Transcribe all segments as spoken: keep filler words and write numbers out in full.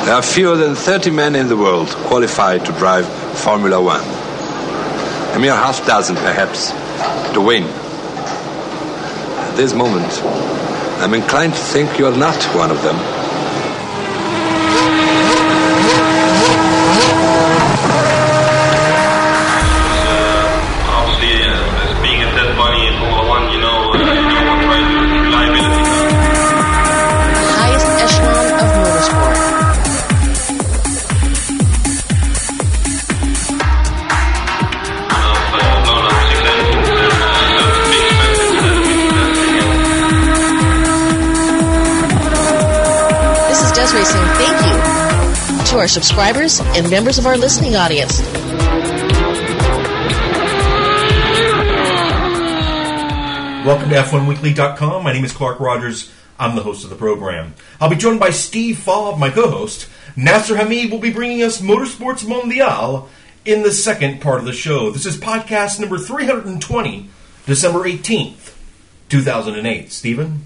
There are fewer than thirty men in the world qualified to drive Formula One. A mere half dozen, perhaps, to win. At this moment, I'm inclined to think you're not one of them. Racing, thank you to our subscribers and members of our listening audience. Welcome to F one weekly dot com. My name is Clark Rogers. I'm the host of the program. I'll be joined by Steve Fobb, my co-host. Nasser Hamid will be bringing us Motorsports Mondial in the second part of the show. This is podcast number three hundred twenty, December eighteenth, two thousand eight. Stephen?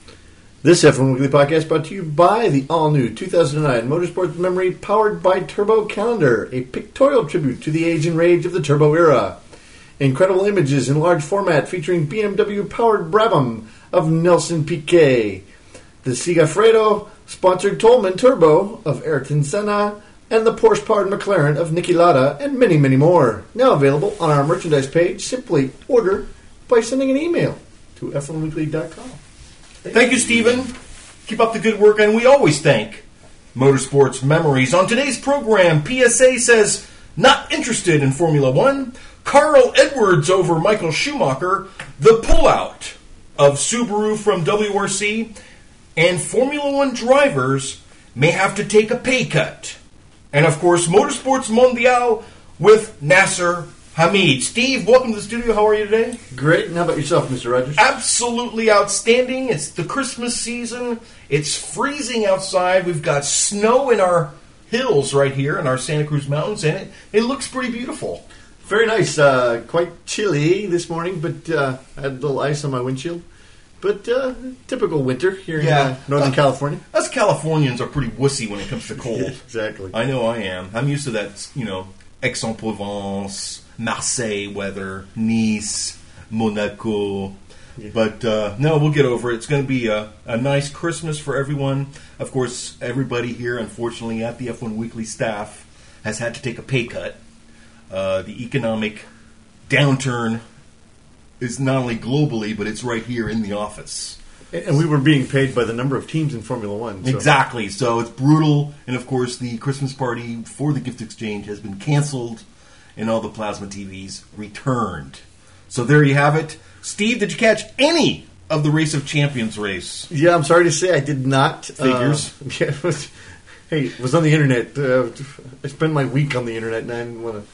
This F one Weekly Podcast brought to you by the all-new two thousand nine Motorsports Memory powered by Turbo Calendar, a pictorial tribute to the age and rage of the Turbo era. Incredible images in large format featuring B M W-powered Brabham of Nelson Piquet, the Segafredo-sponsored Tolman Turbo of Ayrton Senna, and the Porsche-powered McLaren of Niki Lauda, and many, many more. Now available on our merchandise page. Simply order by sending an email to F one weekly dot com. Thank you, Stephen. Keep up the good work, and we always thank Motorsports Memories. On today's program, P S A says, not interested in Formula One, Carl Edwards over Michael Schumacher, the pullout of Subaru from W R C, and Formula One drivers may have to take a pay cut. And, of course, Motorsports Mondial with Nasser Hamid. Steve, welcome to the studio. How are you today? Great. And how about yourself, Mister Rogers? Absolutely outstanding. It's the Christmas season. It's freezing outside. We've got snow in our hills right here in our Santa Cruz Mountains, and it, it looks pretty beautiful. Very nice. Uh, quite chilly this morning, but uh, I had a little ice on my windshield. But uh, typical winter here yeah. in uh, Northern uh, California. Us Californians are pretty wussy when it comes to cold. Yeah, exactly. I know I am. I'm used to that, you know, Aix-en-Provence, Marseille weather, Nice, Monaco. Yeah. But uh, no, we'll get over it. It's going to be a, a nice Christmas for everyone. Of course, everybody here, unfortunately, at the F one Weekly staff has had to take a pay cut. Uh, the economic downturn is not only globally, but it's right here in the office. And we were being paid by the number of teams in Formula One. So. Exactly. So it's brutal. And, of course, the Christmas party for the gift exchange has been canceled, and all the plasma T Vs returned. So there you have it. Steve, did you catch any of the Race of Champions race? Yeah, I'm sorry to say I did not. Figures. Uh, yeah, it was, hey, it was on the internet. Uh, I spent my week on the internet, and I didn't want to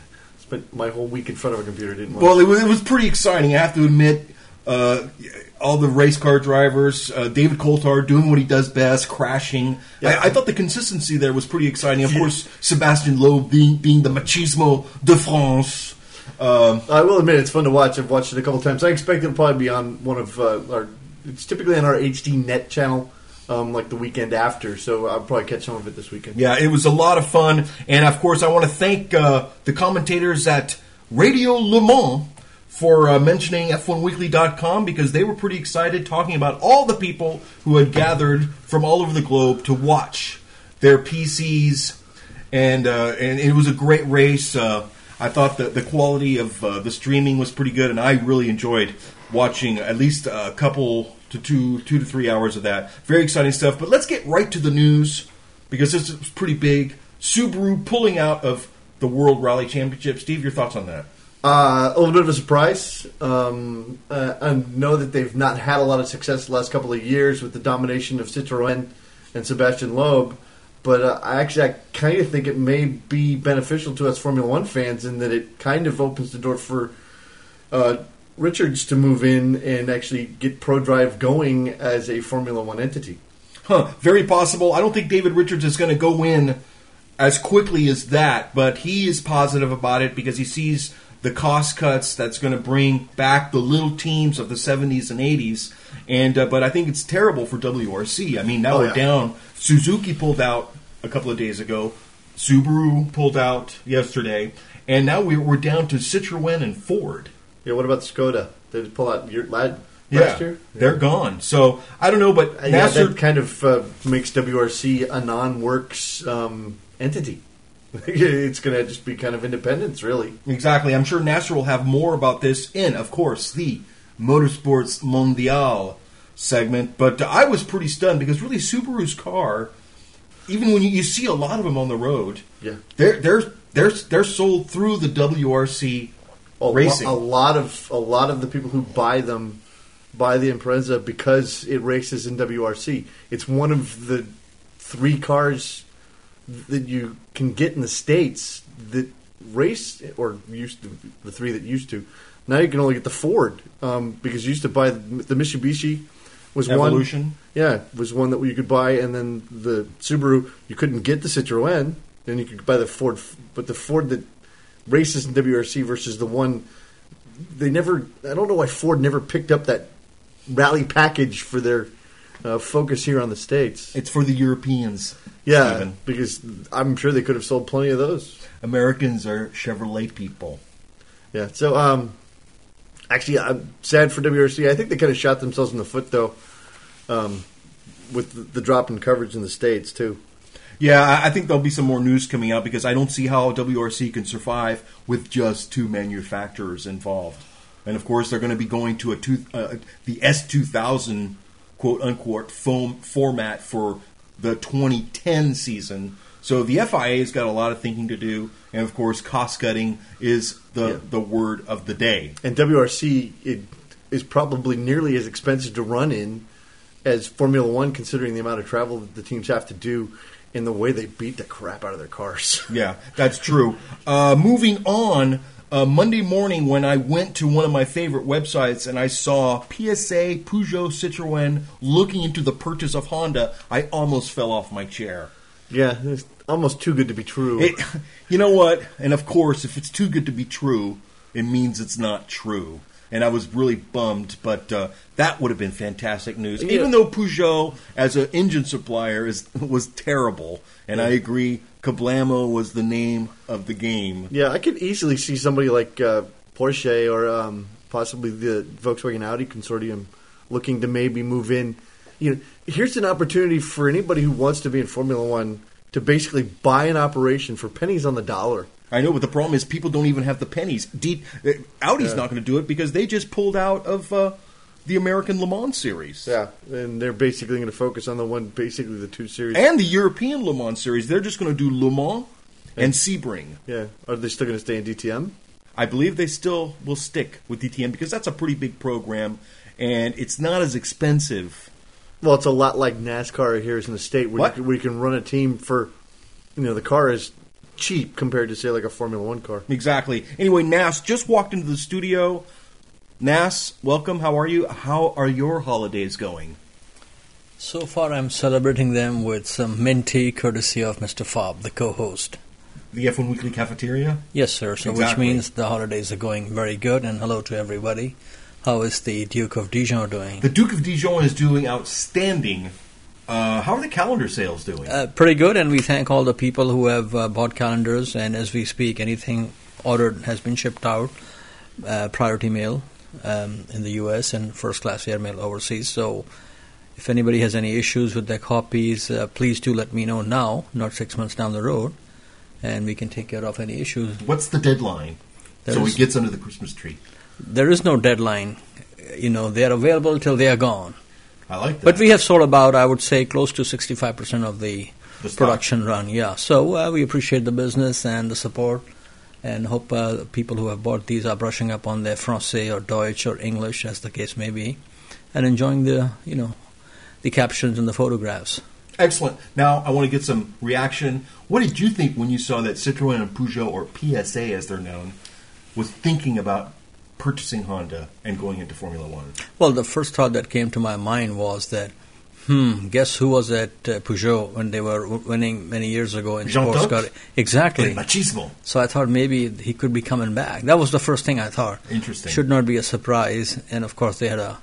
spend my whole week in front of a computer. Didn't want well, it was, it was pretty exciting, I have to admit. Uh, all the race car drivers, uh, David Coulthard doing what he does best, crashing. Yeah. I, I thought the consistency there was pretty exciting. Of course, Sébastien Loeb being, being the machismo de France. Um, I will admit it's fun to watch. I've watched it a couple times. I expect it'll probably be on one of uh, our. It's typically on our H D Net channel, um, like the weekend after. So I'll probably catch some of it this weekend. Yeah, it was a lot of fun, and of course, I want to thank uh, the commentators at Radio Le Mans for uh, mentioning F one weekly dot com, because they were pretty excited talking about all the people who had gathered from all over the globe to watch their P Cs, and uh, and it was a great race. Uh, I thought that the quality of uh, the streaming was pretty good, and I really enjoyed watching at least a couple to two, two to three hours of that. Very exciting stuff. But let's get right to the news, because this was pretty big. Subaru pulling out of the World Rally Championship. Steve, your thoughts on that? Uh, a little bit of a surprise. Um, uh, I know that they've not had a lot of success the last couple of years with the domination of Citroën and Sébastien Loeb, but uh, I actually I kind of think it may be beneficial to us Formula One fans in that it kind of opens the door for uh, Richards to move in and actually get ProDrive going as a Formula One entity. Huh, very possible. I don't think David Richards is going to go in as quickly as that, but he is positive about it because he sees the cost cuts that's going to bring back the little teams of the seventies and eighties. And uh, but I think it's terrible for W R C. I mean, now oh, we're yeah. down. Suzuki pulled out a couple of days ago. Subaru pulled out yesterday, and now we, we're down to Citroën and Ford. Yeah, what about Skoda? Did it pull out your lad Yeah, last year? they're gone. So I don't know, but Uh, yeah, Nasser, that kind of uh, makes W R C a non-works um, entity. It's going to just be kind of independence, really. exactly. I'm sure Nasser will have more about this in, of course, the Motorsports Mondial segment. But uh, I was pretty stunned because really Subaru's car, even when you, you see a lot of them on the road, Yeah. they're they're they're they're sold through the W R C A, racing. lo- a lot of a lot of the people who buy them buy the Impreza because it races in W R C. It's one of the three cars that you can get in the States that race, or used to, the three that used to. Now you can only get the Ford um, because you used to buy the, the Mitsubishi was Evolution. one. Yeah, was one that you could buy, and then the Subaru you couldn't get the Citroën. Then you could buy the Ford, but the Ford that races in W R C versus the one they never. I don't know why Ford never picked up that rally package for their uh, focus here on the States. It's for the Europeans. Yeah, Stephen. because I'm sure they could have sold plenty of those. Americans are Chevrolet people. Yeah, so um, actually, I'm sad for W R C. I think they kind of shot themselves in the foot, though, um, with the, the drop in coverage in the States, too. Yeah, I I think there'll be some more news coming out because I don't see how W R C can survive with just two manufacturers involved. And of course, they're going to be going to a two, uh, the S two thousand quote unquote foam format for the twenty ten season. So the F I A's got a lot of thinking to do, and of course, cost cutting is the Yeah. the word of the day. And W R C it, is probably nearly as expensive to run in as Formula One, considering the amount of travel that the teams have to do and the way they beat the crap out of their cars. Yeah, that's true. Uh, moving on, uh, Monday morning when I went to one of my favorite websites and I saw P S A, Peugeot, Citroën looking into the purchase of Honda, I almost fell off my chair. Yeah, it's almost too good to be true. It, you know what? And of course, if it's too good to be true, it means it's not true. And I was really bummed, but uh, that would have been fantastic news. Yeah. Even though Peugeot, as an engine supplier, is was terrible, and I agree, Kablamo was the name of the game. Yeah, I could easily see somebody like uh, Porsche or um, possibly the Volkswagen Audi consortium looking to maybe move in. You know, here's an opportunity for anybody who wants to be in Formula One to basically buy an operation for pennies on the dollar. I know, but the problem is people don't even have the pennies. D- uh, Audi's Yeah. not going to do it because they just pulled out of uh, the American Le Mans series. Yeah, and they're basically going to focus on the one, basically the two series. And the European Le Mans series. They're just going to do Le Mans and Sebring. Yeah, are they still going to stay in D T M? I believe they still will stick with D T M because that's a pretty big program, and it's not as expensive. Well, it's a lot like NASCAR here in the state, where What? you, where you can run a team for, you know, the car is cheap compared to, say, like a Formula One car. Exactly. Anyway, Nas just walked into the studio. Nas, welcome. How are you? How are your holidays going? So far, I'm celebrating them with some mint tea courtesy of Mister Fobb, the co-host. The F one Weekly Cafeteria? Yes, sir. So, which Exactly. means the holidays are going very good. And hello to everybody. How is the Duke of Dijon doing? The Duke of Dijon is doing outstanding. Uh, how are the calendar sales doing? Uh, pretty good, and we thank all the people who have uh, bought calendars. And as we speak, anything ordered has been shipped out, uh, priority mail um, in the U S and first class airmail overseas. So, if anybody has any issues with their copies, uh, please do let me know now, not six months down the road, and we can take care of any issues. What's the deadline? There so is- he gets under the Christmas tree. There is no deadline. You know, they are available till they are gone. I like that. But we have sold about, I would say, close to sixty-five percent of the, The stock. production run. Yeah, so uh, we appreciate the business and the support, and hope uh, people who have bought these are brushing up on their Francais or Deutsch or English, as the case may be, and enjoying the, you know, the captions and the photographs. Excellent. Now, I want to get some reaction. What did you think when you saw that Citroën and Peugeot, or P S A as they're known, was thinking about purchasing Honda and going into Formula One? Well, the first thought that came to my mind was that, hmm, guess who was at uh, Peugeot when they were w- winning many years ago in Jean sports Todt? car? Exactly. El machismo. So I thought maybe he could be coming back. That was the first thing I thought. Interesting. Should not be a surprise. And of course, they had a,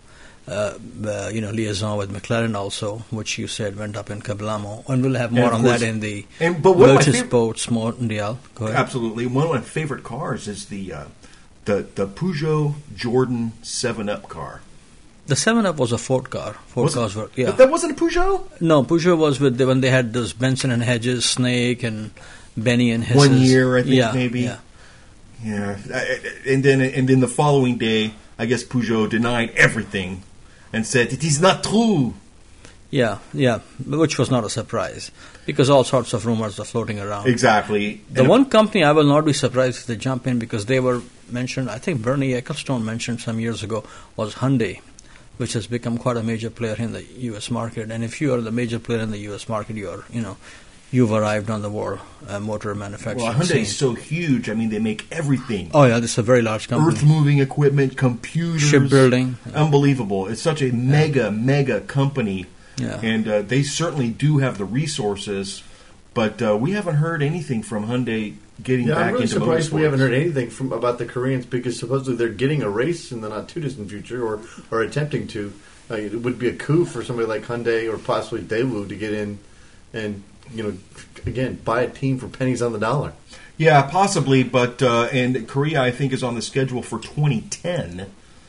uh, uh, you know, liaison with McLaren also, which you said went up in Kablamo. And we'll have more And of on course- that in the and- but one of my fav- Motorsports Mondial. Go ahead. Absolutely. One of my favorite cars is the uh, the the Peugeot Jordan seven up car. The seven up was a Ford car. Ford Was it? cars were, yeah. But that wasn't a Peugeot? No, Peugeot was with the, when they had those Benson and Hedges, Snake, and Benny and Hisses. One year, I think, yeah, maybe. Yeah. Yeah. Uh, And then and then the following day, I guess Peugeot denied everything and said, it is not true. Yeah, yeah, which was not a surprise because all sorts of rumors are floating around. Exactly. The And- one company I will not be surprised if they jump in because they were mentioned, I think Bernie Ecclestone mentioned some years ago, was Hyundai, which has become quite a major player in the U S market. And if you are the major player in the U S market, you are, you know, you've arrived on the world uh, motor manufacturing Well, Hyundai scene. is so huge. I mean, they make everything. Oh yeah, this is a very large company. Earth-moving equipment, computers. Shipbuilding. Unbelievable. It's such a mega, mega company. Yeah. And uh, they certainly do have the resources, but uh, we haven't heard anything from Hyundai getting Yeah, back I'm really into surprised we motorsports. haven't heard anything from about the Koreans because supposedly they're getting a race in the not too distant future, or or attempting to. Uh, it would be a coup for somebody like Hyundai or possibly Daewoo to get in and you know again buy a team for pennies on the dollar. Yeah, possibly, but uh, and Korea, I think, is on the schedule for twenty ten.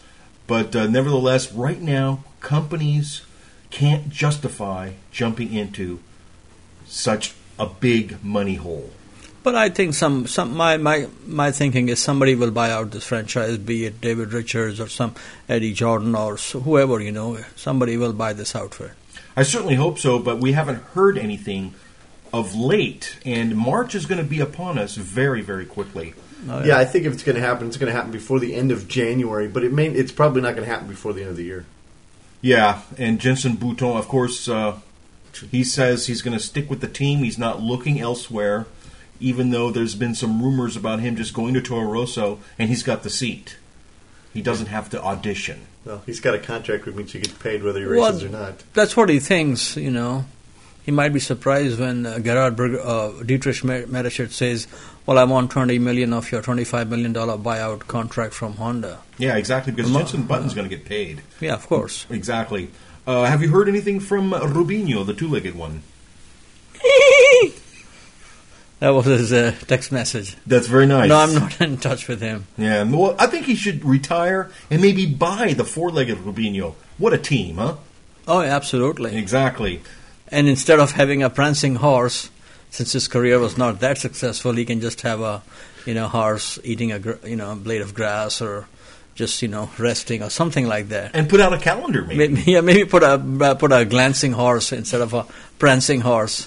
But uh, nevertheless, right now, companies can't justify jumping into such a big money hole. But I think some, some my, my, my thinking is somebody will buy out this franchise, be it David Richards or some Eddie Jordan or so, whoever, you know, somebody will buy this outfit. I certainly hope so, but we haven't heard anything of late, and March is going to be upon us very, very quickly. Oh, Yeah, I think if it's going to happen, it's going to happen before the end of January. But it may it's probably not going to happen before the end of the year. Yeah, and Jensen Button, of course, uh, he says he's going to stick with the team. He's not looking elsewhere, even though there's been some rumors about him just going to Toro Rosso, and he's got the seat. He doesn't have to audition. Well, he's got a contract which means he gets paid whether he Well, races or not. That's what he thinks, you know. He might be surprised when uh, Gerhard Berger, uh, Dietrich Mateschitz says, well, I want twenty million dollars of your twenty-five million dollars buyout contract from Honda. Yeah, exactly, because Mo- Jensen Button's going to get paid. Yeah, of course. Exactly. Uh, have you heard anything from Rubinho, the two-legged one? That was his uh, text message. That's very nice. No, I'm not in touch with him. Yeah, well, I think he should retire and maybe buy the four-legged Rubinho. What a team, huh? Oh, absolutely. Exactly. And instead of having a prancing horse, since his career was not that successful, he can just have a, you know, horse eating a, gr- you know, blade of grass or just, you know, resting or something like that. And put out a calendar, maybe. Maybe, yeah, maybe put a uh, put a glancing horse instead of a prancing horse.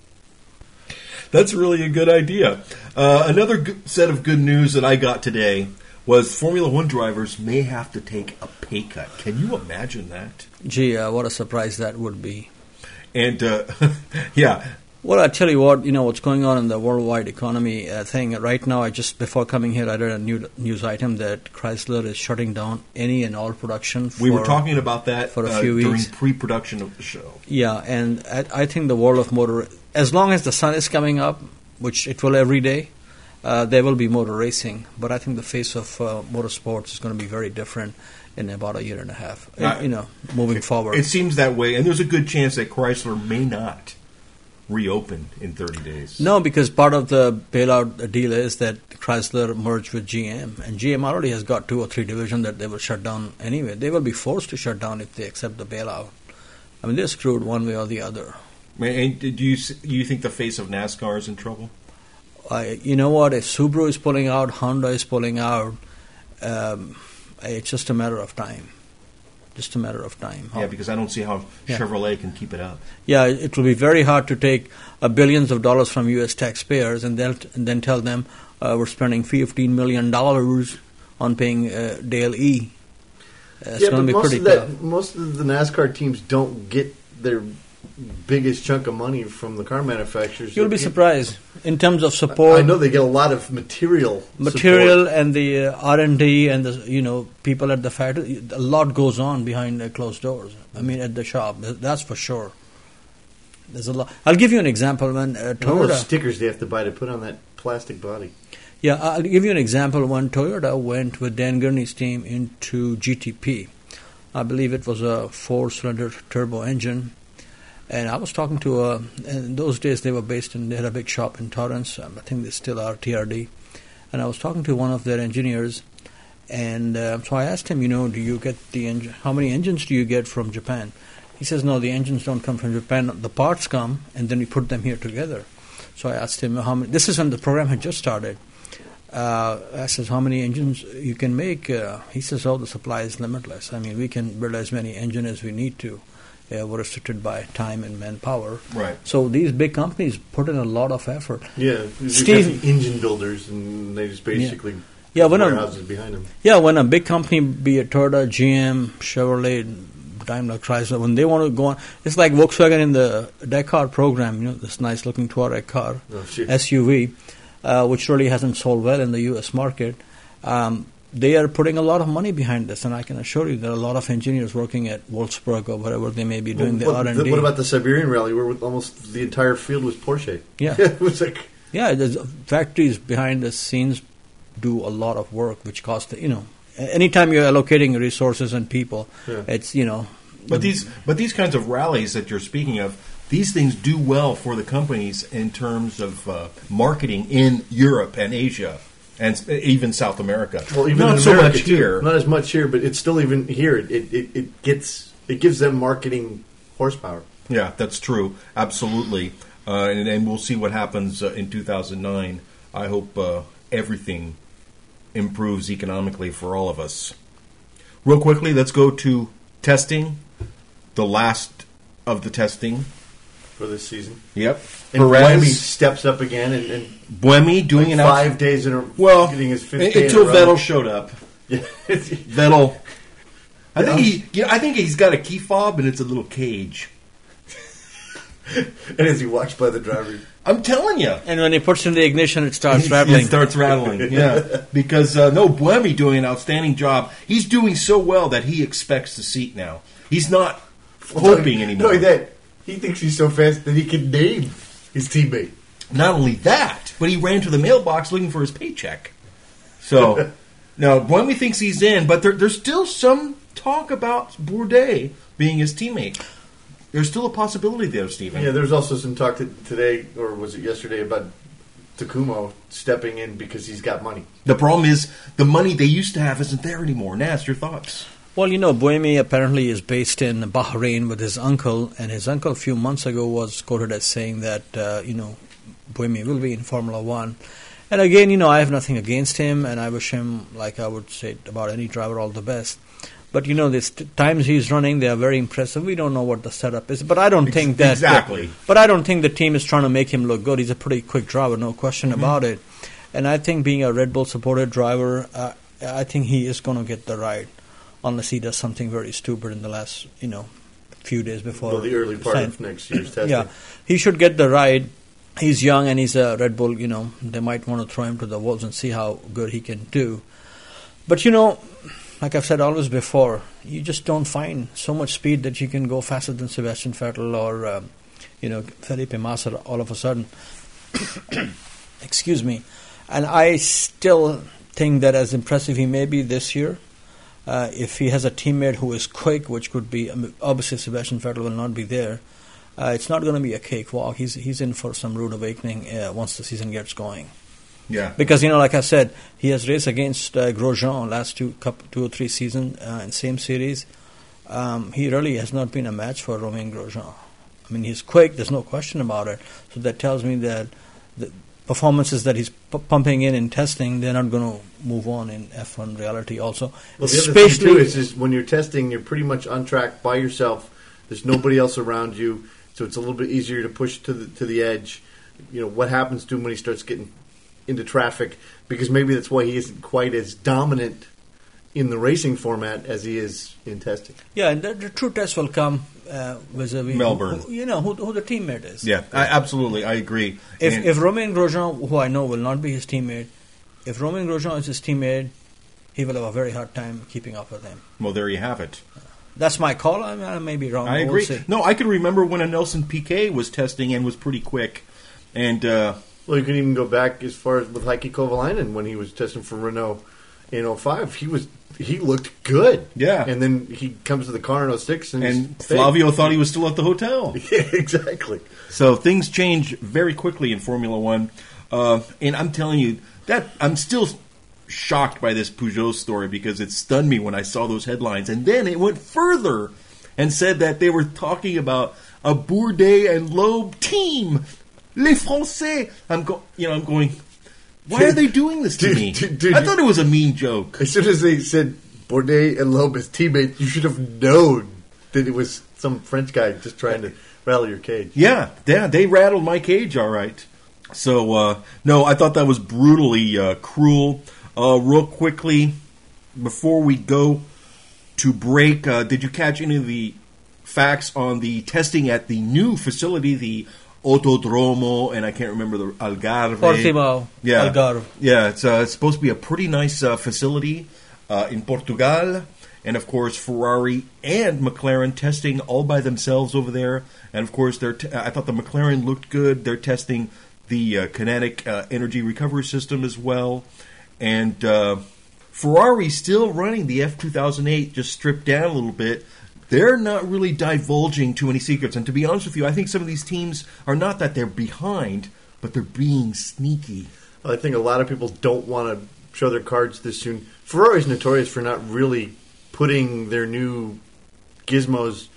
That's really a good idea. Uh, another good set of good news that I got today was Formula One drivers may have to take a pay cut. Can you imagine that? Gee, uh, what a surprise that would be. And, uh, yeah, Well, I tell you what, you know, what's going on in the worldwide economy uh, thing. Right now, I just, before coming here, I read a new news item that Chrysler is shutting down any and all production. For, we were talking about that for a uh, few during weeks. pre-production of the show. Yeah, and I, I think the world of motor, as long as the sun is coming up, which it will every day, uh, there will be motor racing. But I think the face of uh, motorsports is going to be very different in about a year and a half, Uh, you know, moving forward. It seems that way, and there's a good chance that Chrysler may not reopen in thirty days. No, because part of the bailout deal is that Chrysler merged with G M, and G M already has got two or three divisions that they will shut down anyway. They will be forced to shut down if they accept the bailout. I mean, they're screwed one way or the other. And do you do you think the face of NASCAR is in trouble? I, you know what? If Subaru is pulling out, Honda is pulling out, um, it's just a matter of time. Just a matter of time. Yeah, because I don't see how Yeah. Chevrolet can keep it up. Yeah, it will be very hard to take uh, billions of dollars from U S taxpayers and, they'll t- and then tell them uh, we're spending fifteen million dollars on paying uh, Dale E. Uh, it's yeah, going but to be most pretty of that, tough. most of the NASCAR teams don't get their biggest chunk of money from the car manufacturers. You'll be It- surprised in terms of support. I know they get a lot of material, material support. and the uh, R and D and the you know people at the factory. A lot goes on behind uh, closed doors. I mean, at the shop, th- that's for sure. There's a lot. I'll give you an example. When uh, All those Toyota, stickers they have to buy to put on that plastic body. yeah, I'll give you an example. When Toyota went with Dan Gurney's team into G T P, I believe it was a four-cylinder turbo engine. And I was talking to a, in those days they were based in, they had a big shop in Torrance. Um, I think they still are, T R D. And I was talking to one of their engineers, and uh, so I asked him, you know, do you get the engine, how many engines do you get from Japan? He says, no, the engines don't come from Japan. The parts come, and then we put them here together. So I asked him, how many, this is when the program had just started. Uh, I says, how many engines you can make? Uh, he says, oh, the supply is limitless. I mean, we can build as many engines as we need to. Uh, we're restricted by time and manpower. Right. So these big companies put in a lot of effort. Yeah, Steve, the engine builders, and they just basically yeah, yeah when warehouses a, behind them. Yeah, when a big company, be it Toyota, G M, Chevrolet, Daimler, Chrysler, when they want to go on, it's like Volkswagen in the Dakar program. You know, this nice-looking Touareg car, Oh, shit. S U V, uh, which really hasn't sold well in the U S market. Um, They are putting a lot of money behind this, and I can assure you there are a lot of engineers working at Wolfsburg or whatever they may be doing Well, the what, R and D. what about the Siberian Rally, where almost the entire field was Porsche? Yeah. it was like Yeah, there's factories behind the scenes do a lot of work, which costs, you know, anytime you're allocating resources and people, Yeah. it's, you know. But these, but these kinds of rallies that you're speaking of, these things do well for the companies in terms of uh, marketing in Europe and Asia. And even South America. Well, even not in so America much too. here. Not as much here, but it's still even here. It, it it gets it gives them marketing horsepower. Yeah, that's true. Absolutely. Uh, and, and we'll see what happens uh, in two thousand nine. I hope uh, everything improves economically for all of us. Real quickly, let's go to testing. The last of the testing. For this season. Yep. And Perez. Buemi steps up again, and, and Buemi doing an five out- days in a well, getting his fifth un- day until in a row. Vettel showed up. Yeah. Vettel. I think he. Yeah, I think he's got a key fob, and it's a little cage. And as he watched by the driver, I'm telling you. And when he puts in the ignition, it starts It rattling. starts rattling, yeah. Because, uh, no, Buemi doing an outstanding job. He's doing so well that he expects the seat now. He's not hoping anymore. Not only that, he thinks he's so fast that he can name his teammate. Not only that, but he ran to the mailbox looking for his paycheck. So, now, Buemi thinks he's in, but there, there's still some talk about Bourdais being his teammate. There's still a possibility there, Stephen. Yeah, there's also some talk to, today, or was it yesterday, about Takumo stepping in because he's got money. The problem is the money they used to have isn't there anymore. Nas, your thoughts? Well, you know, Buemi apparently is based in Bahrain with his uncle, and his uncle a few months ago was quoted as saying that, uh, you know, Buemi will be in Formula One. And again, you know, I have nothing against him, and I wish him, like I would say about any driver, all the best. But, you know, the st- times he's running, they are very impressive. We don't know what the setup is. But I don't think that... Exactly. Uh, but I don't think the team is trying to make him look good. He's a pretty quick driver, no question Mm-hmm. about it. And I think being a Red Bull-supported driver, uh, I think he is going to get the ride, unless he does something very stupid in the last, you know, few days before. Well, the early part sign- of next year's testing. Yeah, he should get the ride. He's young and he's a Red Bull, you know, they might want to throw him to the wolves and see how good he can do. But, you know, like I've said always before, you just don't find so much speed that you can go faster than Sebastian Vettel or, um, you know, Felipe Massa all of a sudden. Excuse me. And I still think that as impressive he may be this year, uh, if he has a teammate who is quick, which could be, I mean, obviously Sebastian Vettel will not be there, uh, it's not going to be a cakewalk. He's he's in for some rude awakening uh, once the season gets going. Yeah. Because, you know, like I said, he has raced against uh, Grosjean last two, couple, two or three seasons uh, in same series. Um, he really has not been a match for Romain Grosjean. I mean, he's quick, there's no question about it. So that tells me that the performances that he's p- pumping in in testing, they're not going to move on in F one reality also. Well, the other thing, too, is, is when you're testing, you're pretty much on track by yourself. There's nobody else around you, so it's a little bit easier to push to the to the edge. You know, what happens to him when he starts getting into traffic, because maybe that's why he isn't quite as dominant in the racing format as he is in testing. Yeah, and the, the true test will come uh, vis-a-vis Melbourne. Who, you know, who, who the teammate is. Yeah, I, absolutely. I agree. If And- if Romain Grosjean, who I know will not be his teammate, if Romain Grosjean is his teammate, he will have a very hard time keeping up with him. well, there you have it. That's my call. I, mean, I may be wrong. I but agree. We'll see. No, I can remember when a Nelson Piquet was testing and was pretty quick. And, uh, Well, you can even go back as far as with Heikki Kovalainen when he was testing for Renault in oh five, he was he looked good. Yeah. And then he comes to the car in oh six, and, And he's Flavio thought he was still at the hotel. Yeah, exactly. So things change very quickly in Formula One. Uh, and I'm telling you, that I'm still shocked by this Peugeot story because it stunned me when I saw those headlines. And then it went further and said that they were talking about a Bourdais and Loeb team. Les Français. I'm go- you know, I'm going, why are they doing this to Dude, me? dude, dude, I thought it was a mean joke. As soon as they said Bourdais and Loeb as teammates, you should have known that it was some French guy just trying to rattle your cage. Yeah, yeah, they rattled my cage, all right. So, uh, no, I thought that was brutally uh, cruel. Uh, real quickly, before we go to break, uh, did you catch any of the facts on the testing at the new facility, the Autodromo, and I can't remember the Algarve? Portimao, Yeah, Algarve. Yeah, it's, uh, it's supposed to be a pretty nice uh, facility uh, in Portugal. And, of course, Ferrari and McLaren testing all by themselves over there. And, of course, they're t- I thought the McLaren looked good. They're testing the uh, kinetic uh, energy recovery system as well. And uh, Ferrari's still running the F two thousand eight, just stripped down a little bit. They're not really divulging too many secrets. And to be honest with you, I think some of these teams are not that they're behind, but they're being sneaky. I think a lot of people don't want to show their cards this soon. Ferrari's notorious for not really putting their new gizmos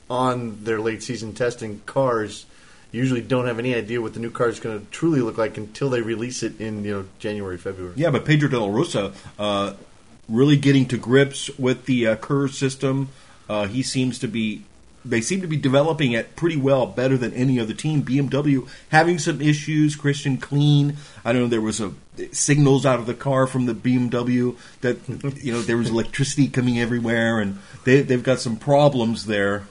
on their late season testing cars. Usually don't have any idea what the new car is going to truly look like until they release it in you know January, February. Yeah, but Pedro de la Rosa uh, really getting to grips with the uh, Kerr system. Uh, he seems to be, they seem to be developing it pretty well, better than any other team. B M W having some issues. Christian Clean, I don't know, there was a signals out of the car from the B M W that you know there was electricity coming everywhere, and they they've got some problems there.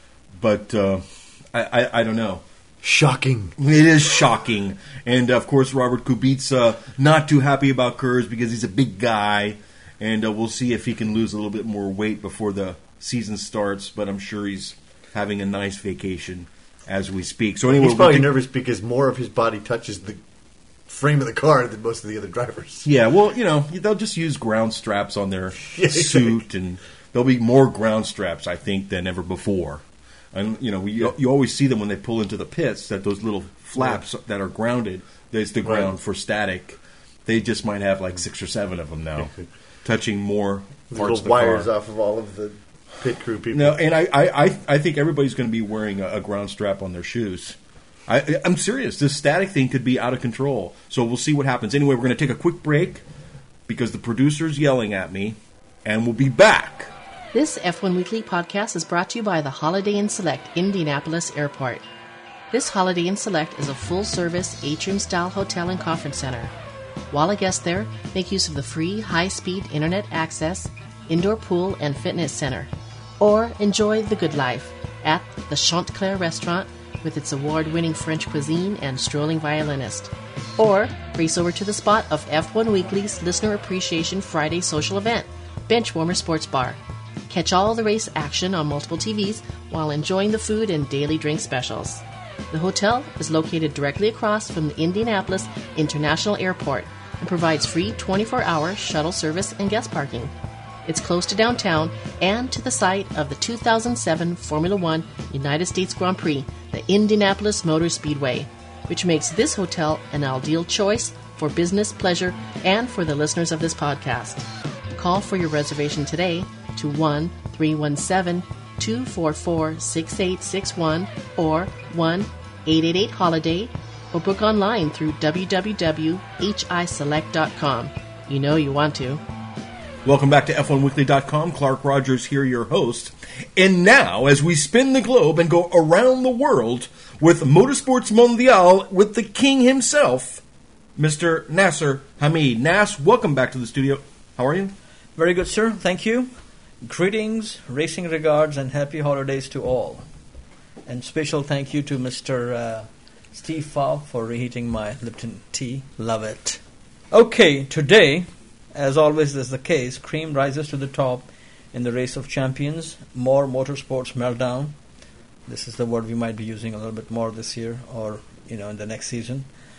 But uh, I, I I don't know. Shocking. It is shocking. And, of course, Robert Kubica, not too happy about Kurz because he's a big guy. And uh, we'll see if he can lose a little bit more weight before the season starts. But I'm sure he's having a nice vacation as we speak. So anyway, He's probably we'll take- nervous because more of his body touches the frame of the car than most of the other drivers. Yeah, well, you know, they'll just use ground straps on their Yeah, suit. And there'll be more ground straps, I think, than ever before. And, you know, you, you always see them when they pull into the pits, that those little flaps that are grounded, there's the ground Right. for static. They just might have like six or seven of them now, touching more The parts little of the wires car. off of all of the pit crew people. No, and I, I, I, I think everybody's going to be wearing a, a ground strap on their shoes. I, I'm serious. This static thing could be out of control. So we'll see what happens. Anyway, we're going to take a quick break because the producer's yelling at me, and we'll be back. This F one Weekly podcast is brought to you by the Holiday Inn Select Indianapolis Airport. This Holiday Inn Select is a full-service atrium-style hotel and conference center. While a guest there, make use of the free high-speed internet access, indoor pool, and fitness center. Or enjoy the good life at the Chanteclair restaurant with its award-winning French cuisine and strolling violinist. Or race over to the spot of F one Weekly's Listener Appreciation Friday social event, Benchwarmer Sports Bar. Catch all the race action on multiple T Vs while enjoying the food and daily drink specials. The hotel is located directly across from the Indianapolis International Airport and provides free twenty-four hour shuttle service and guest parking. It's close to downtown and to the site of the two thousand seven Formula One United States Grand Prix, the Indianapolis Motor Speedway, which makes this hotel an ideal choice for business, pleasure, and for the listeners of this podcast. Call for your reservation today to one three one seven, two four four, six eight six one or one eight eight eight holiday or book online through w w w dot h i select dot com. You know you want to. Welcome back to F one weekly dot com. Clark Rogers here, your host. And now, as we spin the globe and go around the world with Motorsports Mondial with the king himself, Mister Nasser Hamid. Nas, welcome back to the studio. How are you? Very good, sir. Thank you. Greetings, racing regards, and happy holidays to all. And special thank you to Mister Uh, Steve Faw for reheating my Lipton tea. Love it. Okay, today, as always is the case, cream rises to the top in the race of champions. More motorsports meltdown. This is the word we might be using a little bit more this year or, you know, in the next season.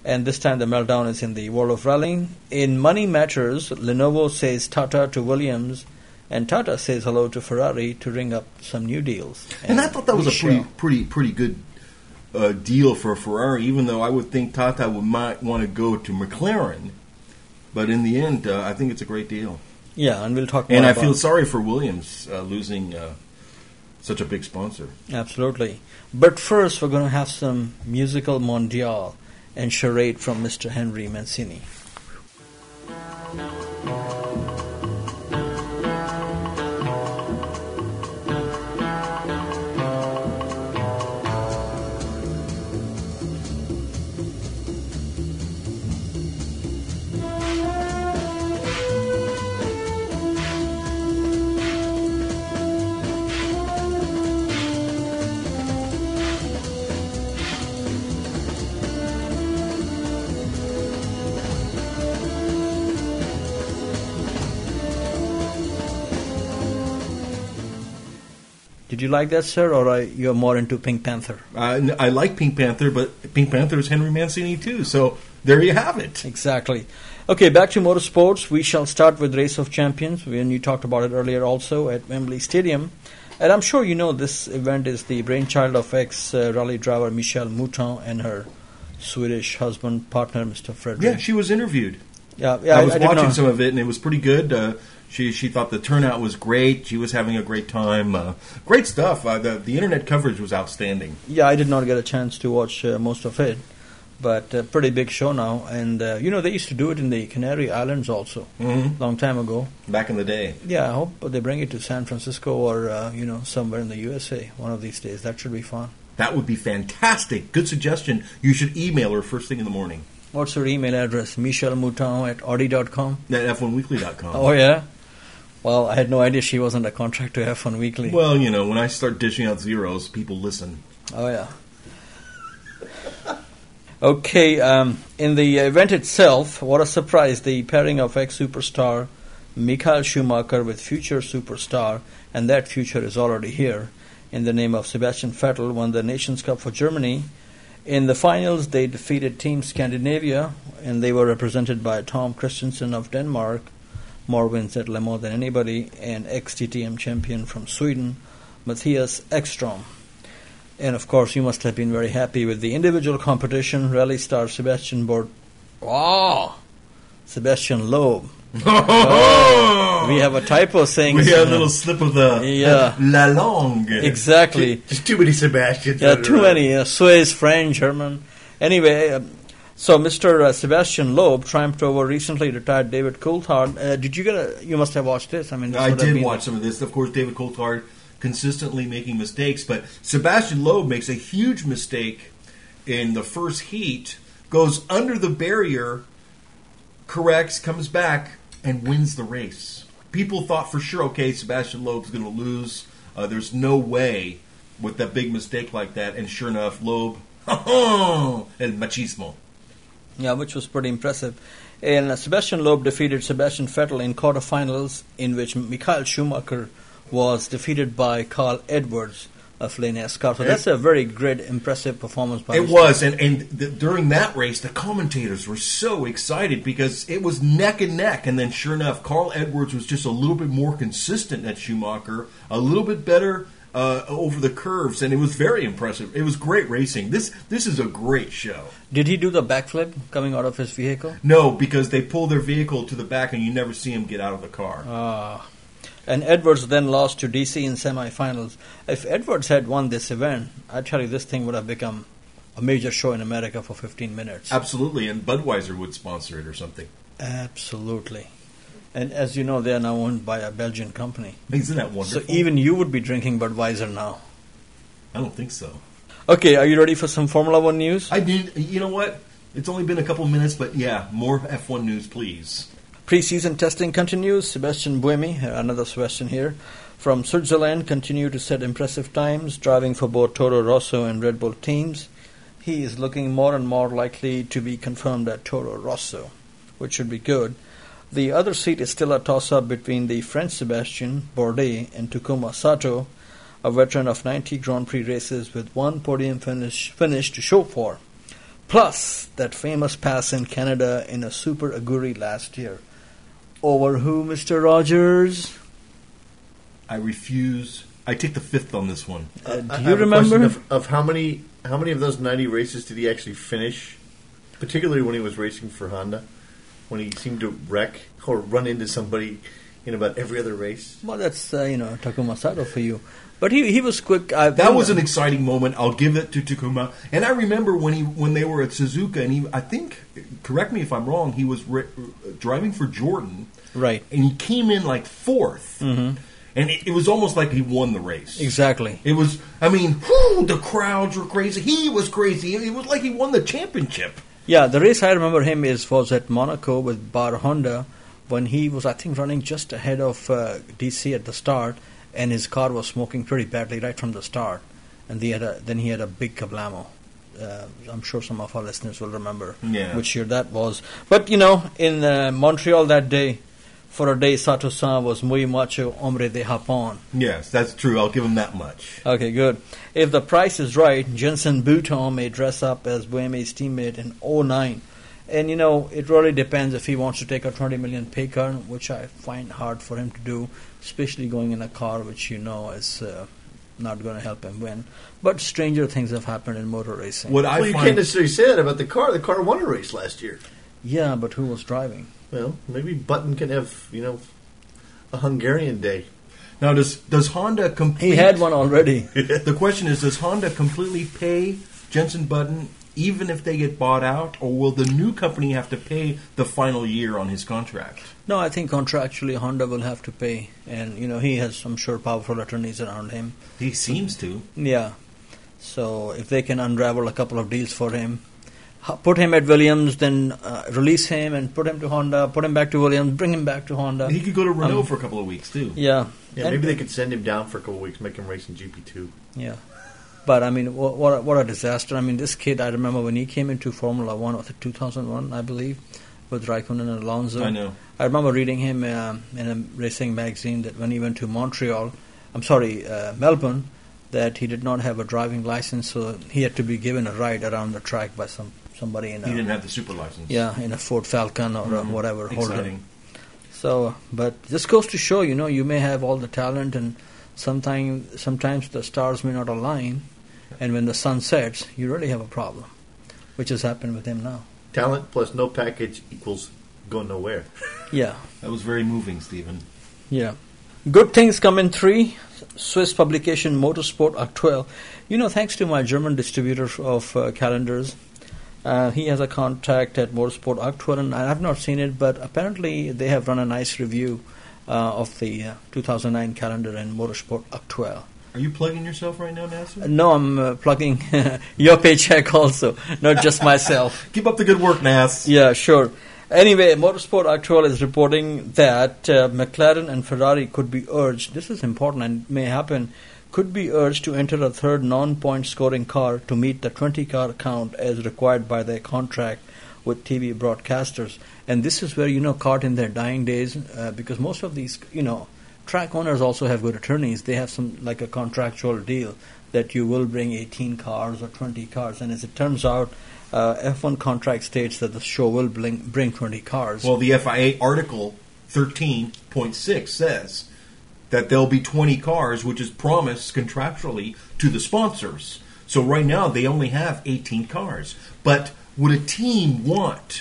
And this time the meltdown is in the world of rallying. In money matters, Lenovo says Tata to Williams, and Tata says hello to Ferrari to ring up some new deals. And, and I thought that was a pretty, pretty, pretty good uh, deal for Ferrari, even though I would think Tata would might want to go to McLaren. But in the end, uh, I think it's a great deal. Yeah, and we'll talk more And I about feel sorry for Williams uh, losing uh, such a big sponsor. Absolutely. But first, we're going to have some musical mondial and charade from Mister Henry Mancini. Did you like that, sir, or are you more into Pink Panther? Uh, I like Pink Panther, but Pink Panther is Henry Mancini too, so there you have it. Exactly. Okay, back to motorsports. We shall start with Race of Champions, when you talked about it earlier also at Wembley Stadium. And I'm sure you know this event is the brainchild of ex-rally driver Michelle Mouton and her Swedish husband, partner, Mister Fredrik. Yeah, she was interviewed. Yeah, yeah. I was I, I watching some of it, and it was pretty good. Uh, she she thought the turnout was great. She was having a great time. Uh, great stuff. Uh, the the internet coverage was outstanding. Yeah, I did not get a chance to watch uh, most of it, but a pretty big show now. And uh, you know, they used to do it in the Canary Islands also, Mm-hmm. long time ago. Back in the day. Yeah, I hope they bring it to San Francisco or uh, you know, somewhere in the U S A one of these days. That should be fun. That would be fantastic. Good suggestion. You should email her first thing in the morning. What's her email address? Michelle Mouton at Audi dot com? At F one weekly dot com. Oh, yeah? Well, I had no idea she was under contract to F one Weekly. Well, you know, when I start dishing out zeros, people listen. Oh, yeah. Okay, um, in the event itself, what a surprise. The pairing of ex-superstar Michael Schumacher with future superstar, and that future is already here, in the name of Sebastian Vettel, won the Nations Cup for Germany. In the finals, they defeated Team Scandinavia, and they were represented by Tom Christensen of Denmark, more wins at Le Mans than anybody, and ex-T T M champion from Sweden, Matthias Ekstrom. And of course, you must have been very happy with the individual competition. Rally star Sebastian Bord. Oh, Sebastian Loeb. Oh, we have a typo saying. We have a little slip of the yeah. uh, la langue. Exactly. Just too many Sebastians. Yeah, too many. Uh, Swiss, French, German. Anyway, uh, so Mister Uh, Sebastian Loeb triumphed over recently retired David Coulthard. Uh, did you get a? You must have watched this. I mean, this I would have did been watch some of this. Of course, David Coulthard consistently making mistakes, but Sebastian Loeb makes a huge mistake in the first heat, goes under the barrier, corrects, comes back, and wins the race. People thought for sure, okay, Sebastian Loeb's going to lose. Uh, there's no way with that big mistake like that, and sure enough, Loeb, el machismo. Yeah, which was pretty impressive. And uh, Sebastian Loeb defeated Sebastian Vettel in quarterfinals, in which Michael Schumacher was defeated by Carl Edwards of Le NASCAR. So that's a very great, impressive performance by It was, and, and th- during that race, the commentators were so excited because it was neck and neck, and then sure enough, Carl Edwards was just a little bit more consistent than Schumacher, a little bit better uh, over the curves, and it was very impressive. It was great racing. This this is a great show. Did he do the backflip coming out of his vehicle? No, because they pull their vehicle to the back, and you never see him get out of the car. Ah. And Edwards then lost to D C in semifinals. If Edwards had won this event, I tell you, this thing would have become a major show in America for fifteen minutes. Absolutely, and Budweiser would sponsor it or something. Absolutely. And as you know, they are now owned by a Belgian company. Isn't that wonderful? So even you would be drinking Budweiser now. I don't think so. Okay, are you ready for some Formula One news? I did. You know what? It's only been a couple minutes, but yeah, more F one news, please. Pre-season testing continues. Sebastian Buemi, another Sebastian here, from Switzerland, continue to set impressive times, driving for both Toro Rosso and Red Bull teams. He is looking more and more likely to be confirmed at Toro Rosso, which should be good. The other seat is still a toss-up between the French Sebastian Bourdais and Takuma Sato, a veteran of ninety Grand Prix races with one podium finish, finish to show for. Plus, that famous pass in Canada in a Super Aguri last year. Over who, Mister Rogers? I refuse. I take the fifth on this one. Uh, do I you have a remember? question Of, of how many how many of those ninety races did he actually finish? Particularly when he was racing for Honda, when he seemed to wreck or run into somebody in about every other race. Well, that's, uh, you know, Takuma Sato for you. But he he was quick. I, That was an exciting moment. I'll give it to Takuma. And I remember when he when they were at Suzuka, and he, I think, correct me if I'm wrong, he was re- driving for Jordan, Right. and he came in like fourth, Mm-hmm. and it, it was almost like he won the race. Exactly. It was. I mean, whew, the crowds were crazy. He was crazy. It was like he won the championship. Yeah, the race I remember him is was at Monaco with Bar Honda when he was, I think, running just ahead of uh, D C at the start, and his car was smoking pretty badly right from the start, and he had a, then he had a big kablamo. Uh, I'm sure some of our listeners will remember Yeah. which year that was. But, you know, in uh, Montreal that day, for a day, Sato-san was muy macho hombre de Japón. Yes, that's true. I'll give him that much. Okay, good. If the price is right, Jensen Button may dress up as Buemi's teammate in oh nine. And, you know, it really depends if he wants to take a twenty million pay cut, which I find hard for him to do, especially going in a car which you know is uh, not going to help him win. But stranger things have happened in motor racing. What I well, you find, can't necessarily say that about the car. The car won a race last year. Yeah, but who was driving? Well, maybe Button can have, you know, a Hungarian day. now does does Honda complete? He had one already. The question is, does Honda completely pay Jensen Button even if they get bought out, or will the new company have to pay the final year on his contract? No, I think contractually Honda will have to pay. And, you know, he has, I'm sure, powerful attorneys around him. He seems to. Yeah. So if they can unravel a couple of deals for him, h- put him at Williams, then uh, release him and put him to Honda, put him back to Williams, bring him back to Honda. He could go to Renault Um, for a couple of weeks too. Yeah. Yeah, And- maybe they could send him down for a couple of weeks, make him race in G P two. Yeah. But, I mean, what, what, a, what a disaster. I mean, this kid, I remember when he came into Formula One, was it two thousand one, I believe, with Raikkonen and Alonso. I know. I remember reading him uh, in a racing magazine that when he went to Montreal, I'm sorry, uh, Melbourne, that he did not have a driving license, so he had to be given a ride around the track by some somebody in a He didn't have the super license. yeah in a Ford Falcon or Mhm. a whatever. Holden. Exciting. So, but this goes to show, you know, you may have all the talent, and sometimes sometimes the stars may not align, and when the sun sets, you really have a problem, which has happened with him now. Talent plus no package equals go nowhere. Yeah. That was very moving, Stephen. Yeah. Good things come in three. Swiss publication Motorsport Actuel. You know, thanks to my German distributor of uh, calendars, uh, he has a contact at Motorsport Actuel, and I have not seen it, but apparently they have run a nice review uh, of the uh, two thousand nine calendar in Motorsport Actuel. Are you plugging yourself right now, Uh, Nasser? no, I'm uh, plugging your paycheck also, not just myself. Keep up the good work, Nass. Yeah, sure. Anyway, Motorsport Actual is reporting that uh, McLaren and Ferrari could be urged, this is important and may happen, could be urged to enter a third non-point scoring car to meet the twenty car count as required by their contract with T V broadcasters. And this is where, you know, caught in their dying days, uh, because most of these, you know, track owners also have good attorneys. They have some, like a contractual deal that you will bring eighteen cars or twenty cars. And as it turns out, uh, F one contract states that the show will bring, bring twenty cars. Well, the F I A Article thirteen point six says that there'll be twenty cars, which is promised contractually to the sponsors. So right now they only have eighteen cars. But would a team want,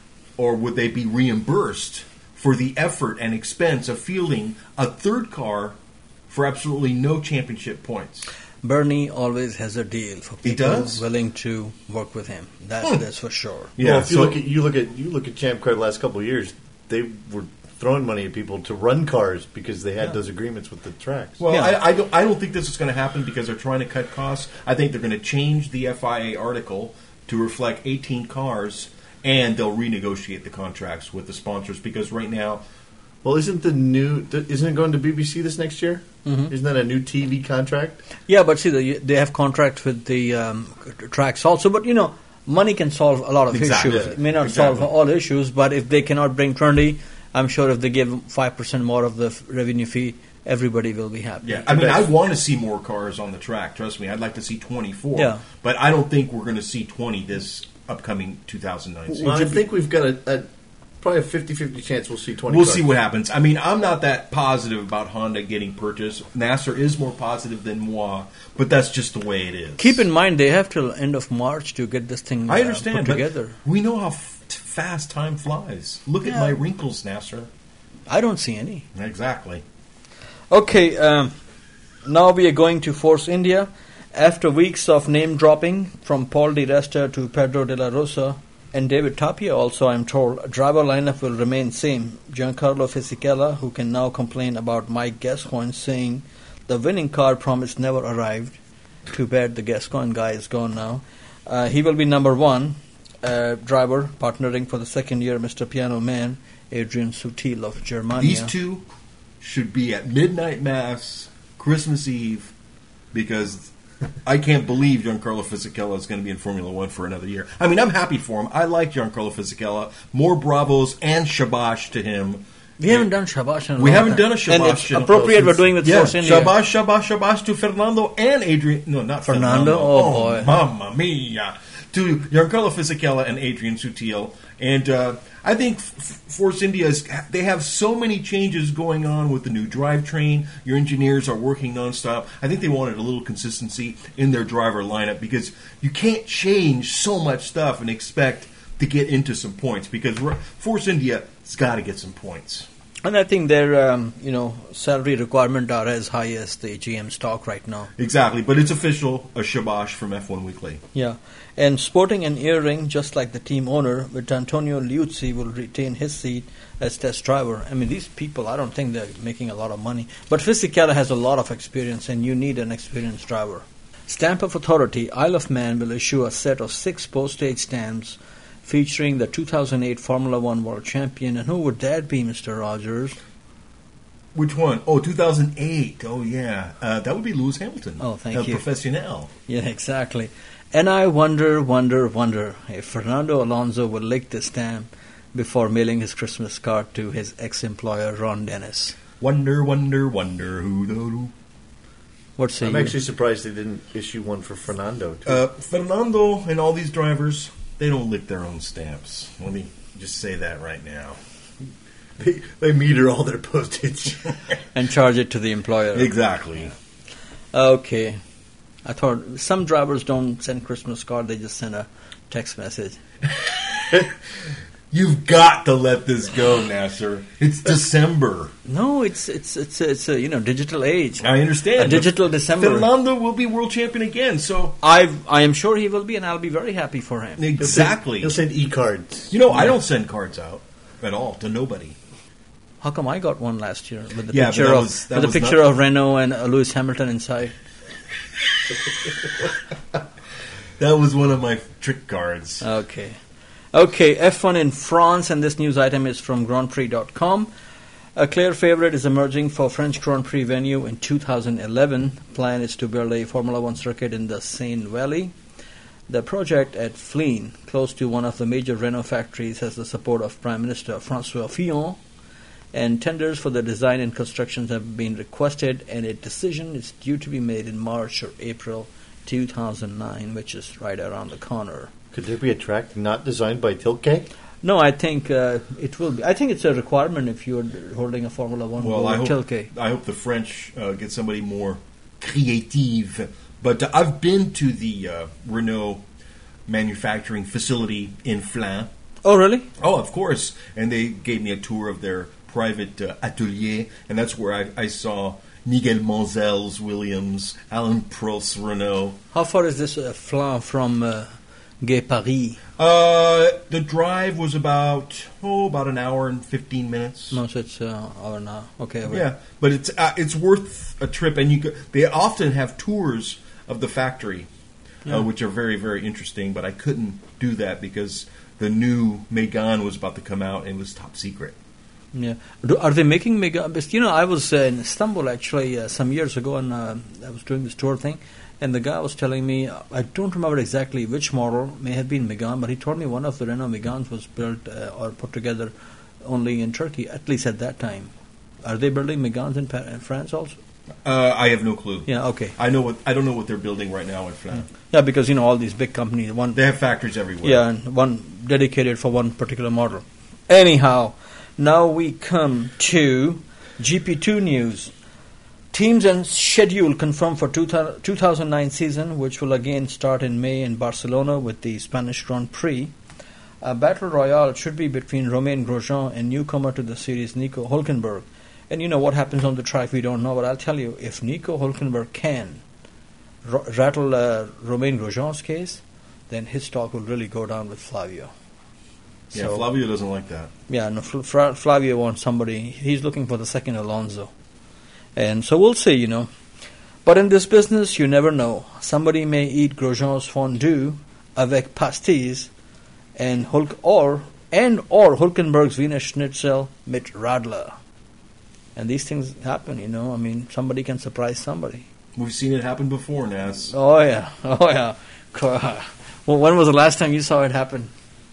or would they be reimbursed for the effort and expense of fielding a third car for absolutely no championship points? Bernie always has a deal for He people does? willing to work with him. That's Hmm. that's for sure. Yeah, well, if you so- look at you look at you look at Champ Car the last couple of years, they were throwing money at people to run cars because they had Yeah. those agreements with the tracks. Well, Yeah. I, I don't. I don't think this is going to happen because they're trying to cut costs. I think they're going to change the F I A article to reflect eighteen cars, and they'll renegotiate the contracts with the sponsors because right now, Well, isn't the new th- isn't it going to B B C this next year? Mhm. Isn't that a new T V contract? Yeah, but see, they, they have contracts with the um, tracks also. But, you know, money can solve a lot of Exactly. issues. It may not Exactly. solve all issues, but if they cannot bring twenty, I'm sure if they give five percent more of the f- revenue fee, everybody will be happy. yeah, I mean, bet. I want to see more cars on the track. Trust me, I'd like to see twenty-four. Yeah. But I don't think we're going to see twenty this upcoming two thousand nine season. Well, I think we've got a, a probably a fifty-fifty chance we'll see twenty We'll cars. see what happens. I mean, I'm not that positive about Honda getting purchased. Nasser is more positive than moi, but that's just the way it is. Keep in mind, they have till end of March to get this thing uh, I understand, put but together. we know how f- fast time flies. Look at Yeah. my wrinkles, Nasser. I don't see any. Exactly. Okay, um, now we are going to Force India. After weeks of name dropping from Paul Di Resta to Pedro de la Rosa and David Tapia also, I'm told, driver lineup will remain same. Giancarlo Fisichella, who can now complain about Mike Gascoigne, saying the winning car promise never arrived. Too bad the Gascoigne guy is gone now. Uh, he will be number one uh, driver, partnering for the second year, Mister Piano Man, Adrian Sutil of Germania. These two should be at midnight mass, Christmas Eve, because I can't believe Giancarlo Fisichella is going to be in Formula One for another year. I mean, I'm happy for him. I like Giancarlo Fisichella. More bravos and shabash to him. We haven't done shabash in a We long haven't time. done a shabash And it's in a- appropriate we're doing with Yeah, Force India. shabash, shabash, shabash to Fernando and Adrian. No, not Fernando? Fernando. Oh, boy. Mamma mia. To Giancarlo Fisichella and Adrian Sutil. And uh, I think F- F- Force India, is, they have so many changes going on with the new drivetrain. Your engineers are working nonstop. I think they wanted a little consistency in their driver lineup because you can't change so much stuff and expect to get into some points because we're- Force India has got to get some points. And I think their um, you know salary requirement are as high as the G M stock right now. Exactly, but it's official, a shabash from F one Weekly. Yeah, and sporting an earring just like the team owner, with Antonio Liuzzi will retain his seat as test driver. I mean, these people, I don't think they're making a lot of money. But Fisichella has a lot of experience, and you need an experienced driver. Stamp of Authority, Isle of Man will issue a set of six postage stamps featuring the two thousand eight Formula One World Champion. And who would that be, Mister Rogers? Which one? Oh, two thousand eight. Oh, yeah. Uh, that would be Lewis Hamilton. Oh, thank uh, you. Professional. Yeah, exactly. And I wonder, wonder, wonder if Fernando Alonso will lick the stamp before mailing his Christmas card to his ex-employer, Ron Dennis. Wonder, wonder, wonder who the who. What say I'm you? actually surprised they didn't issue one for Fernando, too. Uh, Fernando and all these drivers, they don't lick their own stamps. Let me just say that right now. they, they meter all their postage. And charge it to the employer. Exactly. Okay. I thought some drivers don't send Christmas card, they just send a text message. You've got to let this go, Nasser. It's December. No, it's it's it's a, it's a you know digital age. I understand. A digital December. Fernando will be world champion again, so... I I am sure he will be, and I'll be very happy for him. Exactly. He'll send e-cards. You know, I don't send cards out at all to nobody. How come I got one last year with the Yeah, but picture that of was- that with the was picture not- of Renault and uh, Lewis Hamilton inside? That was one of my trick cards. Okay. Okay, F one in France, and this news item is from Grand Prix dot com. A clear favorite is emerging for French Grand Prix venue in two thousand eleven. Plan is to build a Formula One circuit in the Seine Valley. The project at Flein, close to one of the major Renault factories, has the support of Prime Minister François Fillon, and tenders for the design and construction have been requested, and a decision is due to be made in March or April two thousand nine, which is right around the corner. Could there be a track not designed by Tilke? No, I think uh, it will be. I think it's a requirement if you're holding a Formula One Well, I over hope, Tilke. I hope the French uh, get somebody more creative. But uh, I've been to the uh, Renault manufacturing facility in Flins. Oh, really? Oh, of course. And they gave me a tour of their private uh, atelier, and that's where I, I saw Nigel Mansell's Williams, Alan Prost's Renault. How far is this uh, Flins from uh, Gay Paris? Uh, the drive was about oh about an hour and fifteen minutes. No, so it's uh, hour now. Okay, wait. Yeah, but it's uh, it's worth a trip, and you go, they often have tours of the factory, Yeah. uh, which are very very interesting. But I couldn't do that because the new Megane was about to come out and it was top secret. Yeah. Do, are they making Megane? You know, I was uh, in Istanbul actually uh, some years ago, and uh, I was doing this tour thing, and the guy was telling me, I don't remember exactly which model, may have been Megane, but he told me one of the Renault Meganes was built uh, or put together only in Turkey, at least at that time. Are they building Meganes in, Pa- in France also? Uh, I have no clue. Yeah, okay. I know what I don't know what they're building right now at Flin. Yeah, because you know all these big companies, one They have factories everywhere. yeah, and one dedicated for one particular model. Anyhow, now we come to G P two news. Teams and schedule confirmed for two thousand nine season, which will again start in May in Barcelona with the Spanish Grand Prix. A battle royale should be between Romain Grosjean and newcomer to the series Nico Hülkenberg. And you know what happens on the track, we don't know, but I'll tell you, if Nico Hülkenberg can r- rattle uh, Romain Grosjean's case, then his stock will really go down with Flavio. Yeah, So- Flavio doesn't like that. Yeah, no, Fl- Fra- Flavio wants somebody, he's looking for the second Alonso. And so we'll see, you know. But in this business, you never know. Somebody may eat Grosjean's fondue avec pasties and Hulk or and or Hulkenberg's Wiener Schnitzel mit Radler. And these things happen, you know. I mean, somebody can surprise somebody. We've seen it happen before, Nas. Oh yeah, oh yeah. Well, when was the last time you saw it happen?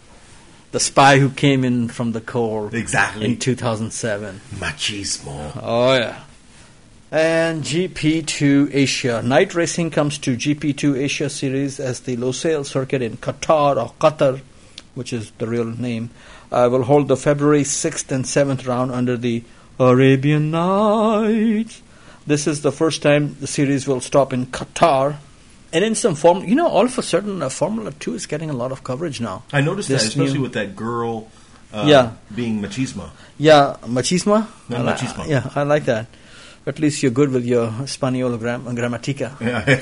The spy who came in from the core Exactly. in two thousand seven. Machismo. Oh yeah. And G P two Asia. Night racing comes to G P two Asia Series as the Losail circuit in Qatar or Qatar, which is the real name, uh, will hold the February sixth and seventh round under the Arabian Nights. This is the first time the series will stop in Qatar. And in some form, you know, all of a sudden, uh, Formula two is getting a lot of coverage now. I noticed This that, especially new- with that girl uh, Yeah. being machismo. Yeah, machismo? No, I li- machismo. Yeah, I like that. At least you're good with your Espanol gram- grammatica. Yeah.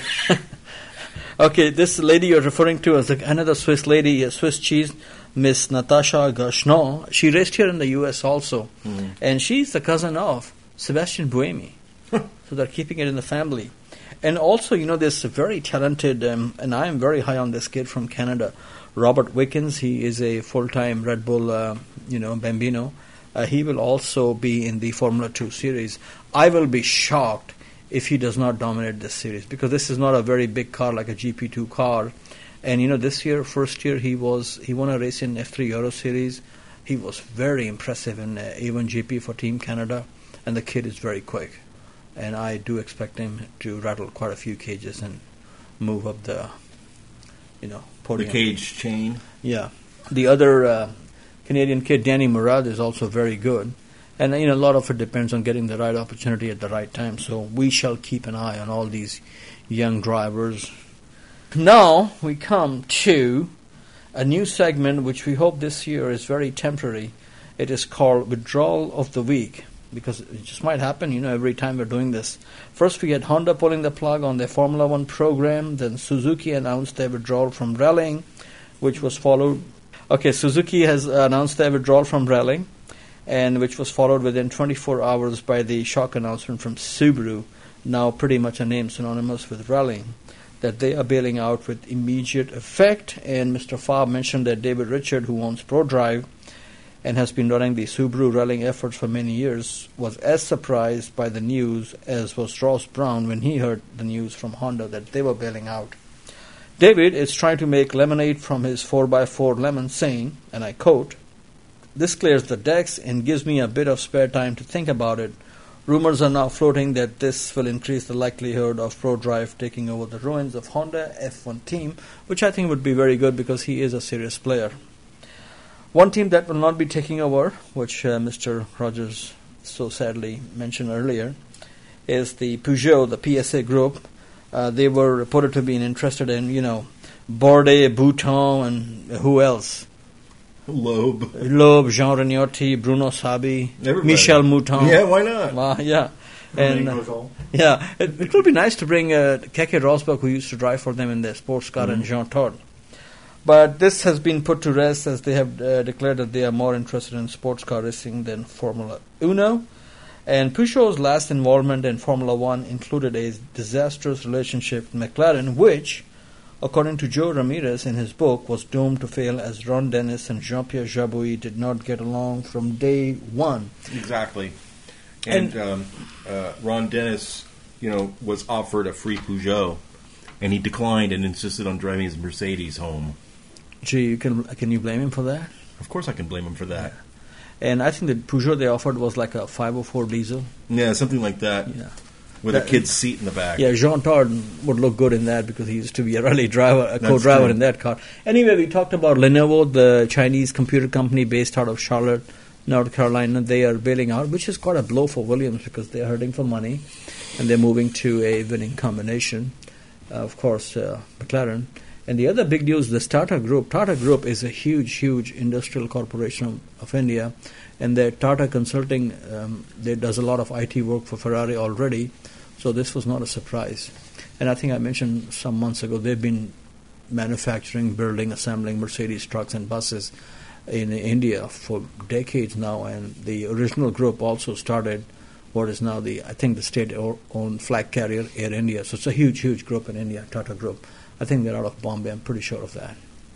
Okay, this lady you're referring to as like another Swiss lady, a Swiss cheese, Miss Natasha Gachnon. She raced here in the U S also. Mm. And she's the cousin of Sebastian Buemi. So they're keeping it in the family. And also, you know, this very talented, um, and I am very high on this kid from Canada, Robert Wickens. He is a full-time Red Bull, uh, you know, Bambino. Uh, he will also be in the Formula two series. I will be shocked if he does not dominate this series, because this is not a very big car like a G P two car. And, you know, this year, first year, he was he won a race in F three Euro Series. He was very impressive in uh, A one G P for Team Canada, and the kid is very quick. And I do expect him to rattle quite a few cages and move up the, you know, The podium. cage chain. Yeah. The other uh, Canadian kid, Danny Murad, is also very good. And, you know, a lot of it depends on getting the right opportunity at the right time. So we shall keep an eye on all these young drivers. Now we come to a new segment which we hope this year is very temporary. It is called Withdrawal of the Week, because it just might happen, you know, every time we're doing this. First we had Honda pulling the plug on their Formula One program. Then Suzuki announced their withdrawal from rallying, which was followed... Okay, Suzuki has announced their withdrawal from rallying, and which was followed within twenty-four hours by the shock announcement from Subaru, now pretty much a name synonymous with rallying, that they are bailing out with immediate effect. And Mister Fabb mentioned that David Richard, who owns ProDrive and has been running the Subaru rallying efforts for many years, was as surprised by the news as was Ross Brown when he heard the news from Honda that they were bailing out. David is trying to make lemonade from his four by four lemon, saying, and I quote, "This clears the decks and gives me a bit of spare time to think about it. Rumors are now floating that this will increase the likelihood of ProDrive taking over the ruins of Honda F one team," which I think would be very good because he is a serious player. One team that will not be taking over, which uh, Mister Rogers so sadly mentioned earlier, is the Peugeot, the P S A group. Uh, they were reported to be interested in, you know, Bourdais, Bouton, and who else? Loeb. Loeb, Jean Regnotti, Bruno Sabi, Everybody. Michel Mouton. Yeah, why not? Well, yeah. Romain And, uh, Grosjean. yeah, it, it would be nice to bring uh, Keke Rosberg, who used to drive for them in their sports car, and Jean Todt. But this has been put to rest as they have uh, declared that they are more interested in sports car racing than Formula Uno. And Peugeot's last involvement in Formula One included a disastrous relationship with McLaren, which, according to Joe Ramirez in his book, was doomed to fail as Ron Dennis and Jean-Pierre Jabouille did not get along from day one. Exactly. And, And- um, uh, Ron Dennis, you know, was offered a free Peugeot, and he declined and insisted on driving his Mercedes home. Gee, you can can you blame him for that? Of course I can blame him for that. And I think the Peugeot they offered was like a five oh four diesel. Yeah, something like that. Yeah. with a kid's seat in the back. Yeah, Jean Todt would look good in that because he used to be a rally driver, a That's co-driver true. in that car. Anyway, we talked about Lenovo, the Chinese computer company based out of Charlotte, North Carolina. They are bailing out, which is quite a blow for Williams because they're hurting for money, and they're moving to a winning combination. Uh, of course, uh, McLaren. And the other big news, the Tata Group. Tata Group is a huge, huge industrial corporation of India, and their Tata Consulting um, they does a lot of I T work for Ferrari already, so this was not a surprise. And I think I mentioned some months ago they've been manufacturing, building, assembling Mercedes trucks and buses in India for decades now, and the original group also started what is now the, I think, the state-owned flag carrier, Air India. So it's a huge, huge group in India, Tata Group. I think they're out of Bombay, I'm pretty sure of that.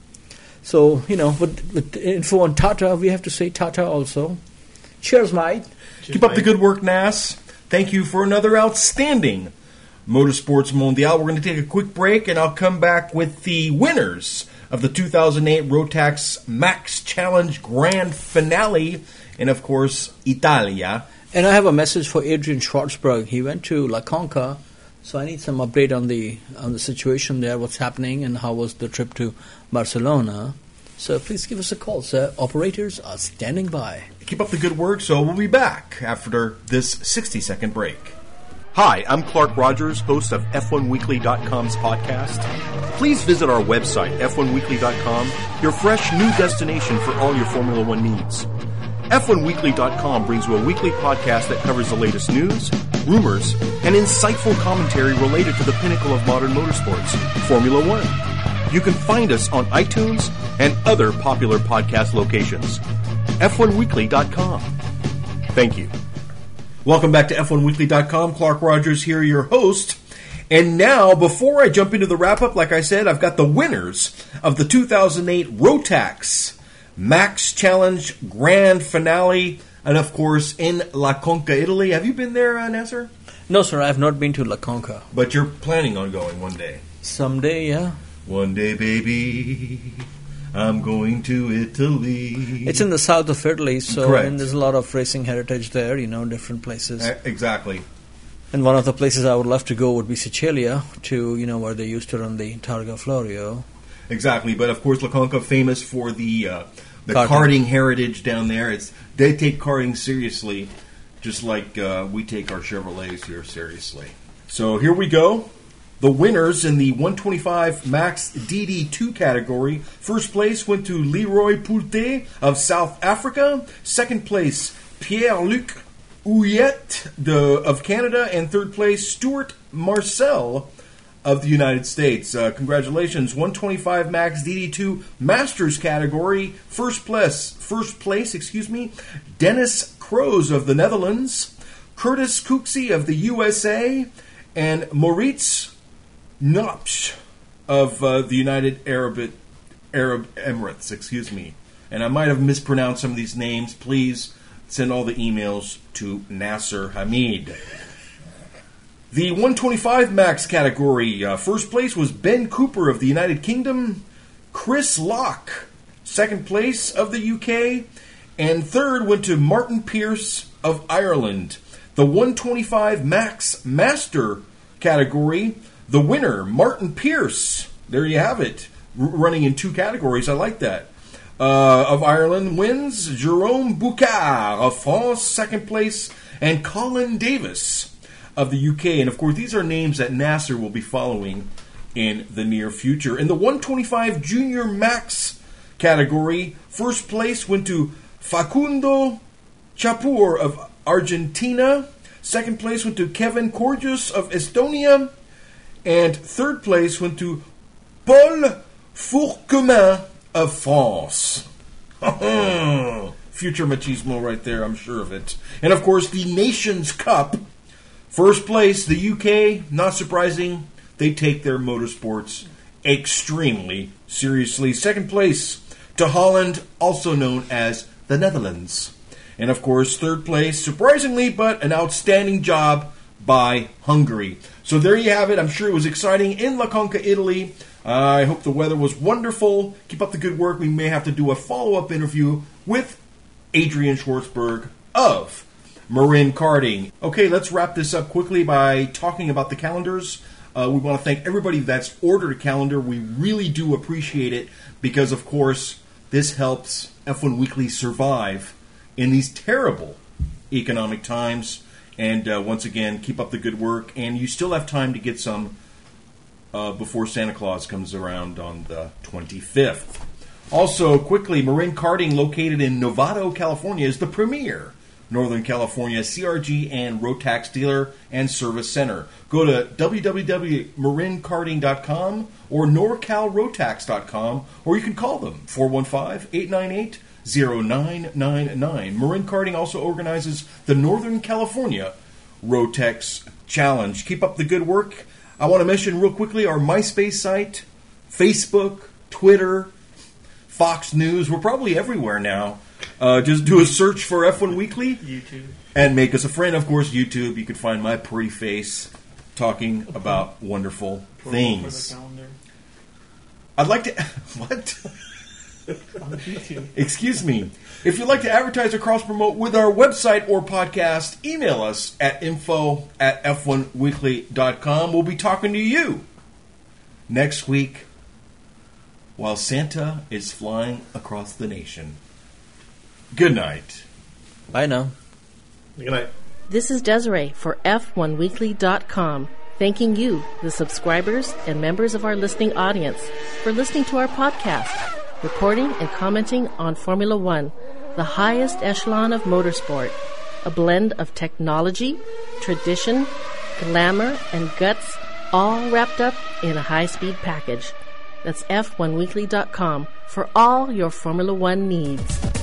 So, you know, with, with info on Tata, we have to say Tata also. Cheers, mate. Cheers, Keep up mate. the good work, N A S. Thank you for another outstanding Motorsports Mondial. We're going to take a quick break, and I'll come back with the winners of the two thousand eight Rotax Max Challenge Grand Finale, and, of course, Italia. And I have a message for Adrian Schwartzberg. He went to La Conca, so I need some update on the on the situation there, what's happening, and how was the trip to Barcelona. So please give us a call, sir. Operators are standing by. Keep up the good work, so we'll be back after this sixty-second break. Hi, I'm Clark Rogers, host of F one weekly dot com's podcast. Please visit our website, F one weekly dot com, your fresh new destination for all your Formula One needs. F one weekly dot com brings you a weekly podcast that covers the latest news, rumors, and insightful commentary related to the pinnacle of modern motorsports, Formula One. You can find us on iTunes and other popular podcast locations. F one weekly dot com. Thank you. Welcome back to F one weekly dot com. Clark Rogers here, your host. And now, before I jump into the wrap-up, like I said, I've got the winners of the two thousand eight Rotax Max Challenge Grand Finale, and of course in La Conca, Italy. Have you been there, uh, Nasser? No, sir, I have not been to La Conca. But you're planning on going one day? Someday, yeah. One day, baby, I'm going to Italy. It's in the south of Italy, so Correct. and there's a lot of racing heritage there, you know, different places. Uh, exactly. And one of the places I would love to go would be Sicilia, to, you know, where they used to run the Targa Florio. Exactly, but of course La Conca famous for the uh, the Karting. karting heritage down there. It's they take karting seriously, just like uh, we take our Chevrolets here seriously. So here we go. The winners in the one twenty-five Max D D two category. First place went to Leroy Poulte of South Africa. Second place, Pierre-Luc Ouillet de, of Canada. And third place, Stuart Marcel of the United States. Uh, congratulations. one twenty-five Max D D two Masters category. First place, first place, excuse me, Dennis Kroos of the Netherlands. Curtis Cooksey of the U S A. And Moritz Nopsch of uh, the United Arab Arab Emirates, excuse me. And I might have mispronounced some of these names. Please send all the emails to Nasser Hamid. The one twenty-five Max category, uh, first place was Ben Cooper of the United Kingdom, Chris Locke, second place of the U K, and third went to Martin Pierce of Ireland. The one twenty-five Max Master category, the winner, Martin Pierce, there you have it, R- running in two categories, I like that, uh, of Ireland, wins Jerome Boucard of France, second place, and Colin Davis of the U K. And of course, these are names that Nasser will be following in the near future. In the one twenty-five Junior Max category, first place went to Facundo Chapur of Argentina. Second place went to Kevin Corjus of Estonia. And third place went to Paul Fourquemin of France. Future machismo right there, I'm sure of it. And of course, the Nations Cup. First place, the U K, not surprising, they take their motorsports extremely seriously. Second place to Holland, also known as the Netherlands. And of course, third place, surprisingly, but an outstanding job by Hungary. So there you have it. I'm sure it was exciting in La Conca, Italy. Uh, I hope the weather was wonderful. Keep up the good work. We may have to do a follow-up interview with Adrian Schwartzberg of Marin Karting. Okay, let's wrap this up quickly by talking about the calendars. Uh, we want to thank everybody that's ordered a calendar. We really do appreciate it because, of course, this helps F one Weekly survive in these terrible economic times. And uh, once again, keep up the good work. And you still have time to get some uh, before Santa Claus comes around on the twenty-fifth. Also, quickly, Marin Karting, located in Novato, California, is the premier Northern California C R G and Rotax dealer and service center. Go to w w w dot marin karting dot com or nor cal rotax dot com, or you can call them four one five, eight nine eight, zero nine nine nine. Marin Karting also organizes the Northern California Rotex Challenge. Keep up the good work. I want to mention real quickly our MySpace site, Facebook, Twitter, Fox News. We're probably everywhere now. Uh, just do a search for F one Weekly. YouTube. And make us a friend. Of course, YouTube. You can find my pretty face talking about wonderful things. I'd like to... What? On YouTube. Excuse me. If you'd like to advertise or cross-promote with our website or podcast, email us at info at f one weekly dot com. We'll be talking to you next week while Santa is flying across the nation. Good night. Bye now. Good night. This is Desiree for f one weekly dot com, thanking you, the subscribers and members of our listening audience, for listening to our podcast, reporting and commenting on Formula One, the highest echelon of motorsport, a blend of technology, tradition, glamour, and guts, all wrapped up in a high-speed package. That's f one weekly dot com for all your Formula One needs.